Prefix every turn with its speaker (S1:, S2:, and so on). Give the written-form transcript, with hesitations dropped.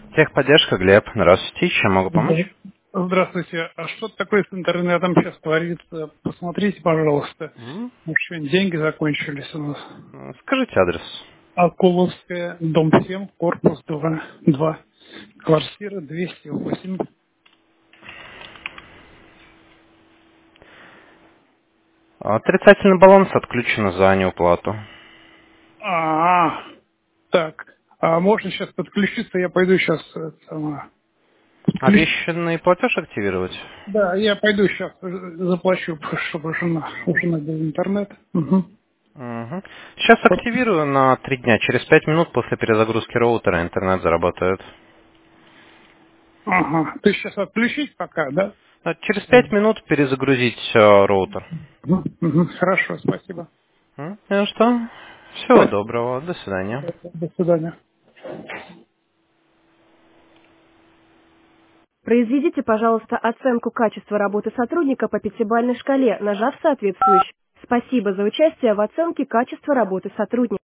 S1: Техподдержка, Глеб. Здравствуйте. Чем могу помочь?
S2: Здравствуйте. А что такое с интернетом сейчас творится? Посмотрите, пожалуйста.
S1: М?
S2: Может, что деньги закончились у нас.
S1: Скажите адрес.
S2: Акуловская, дом 7, корпус 2, квартира 208.
S1: Отрицательный баланс отключен за неуплату.
S2: А, так. А можно сейчас подключиться? Я пойду сейчас сама.
S1: Обещанный платеж активировать?
S2: Да, я пойду сейчас заплачу, чтобы у жены был интернет. Угу.
S1: Угу. Сейчас активирую на 3 дня. Через 5 минут после перезагрузки роутера интернет заработает.
S2: Ага. Ты сейчас отключить пока, да?
S1: Через 5 минут перезагрузить роутер.
S2: Мгм. Хорошо, спасибо.
S1: Ну что? Всего
S2: Спасибо.
S1: доброго. До свидания.
S2: До свидания.
S3: Произведите, пожалуйста, оценку качества работы сотрудника по пятибалльной шкале, нажав соответствующий. Спасибо за участие в оценке качества работы сотрудника.